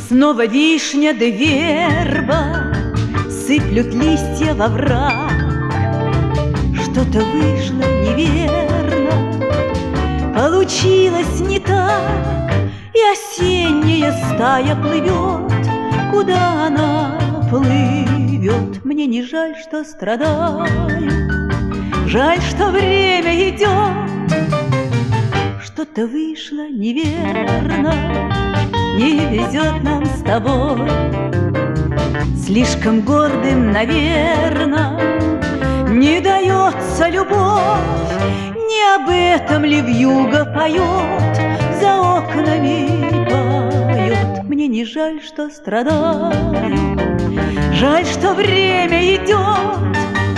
Снова вишня да верба сыплют листья во враг. Что-то вышло неверно, получилось не так, и осенняя стая плывет. Куда она плывет? Мне не жаль, что страдаю, жаль, что время идет. Что-то вышло неверно, не везет нам с тобой. Слишком гордым, наверно, не дается любовь. Не об этом ли вьюга поет, за окнами поет? Мне не жаль, что страдаю, жаль, что время идет.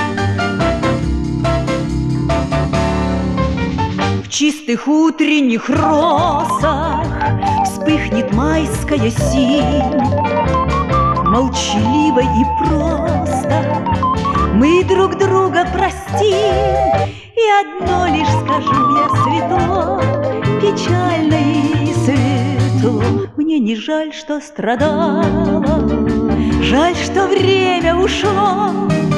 В чистых утренних росах вспыхнет майская синь. Молчаливо и просто мы друг друга простим. И одно лишь скажу я светло, печально и светло. Мне не жаль, что страдала, жаль, что время ушло.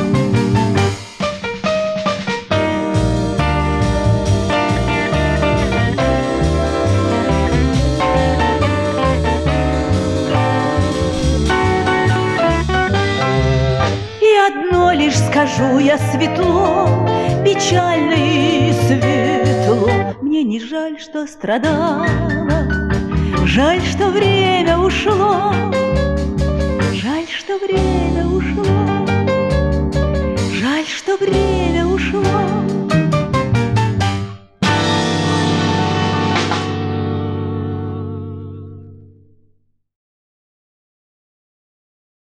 Одно лишь скажу я светло, печально и светло. Мне не жаль, что страдала, жаль, что время ушло. Жаль, что время ушло, жаль, что время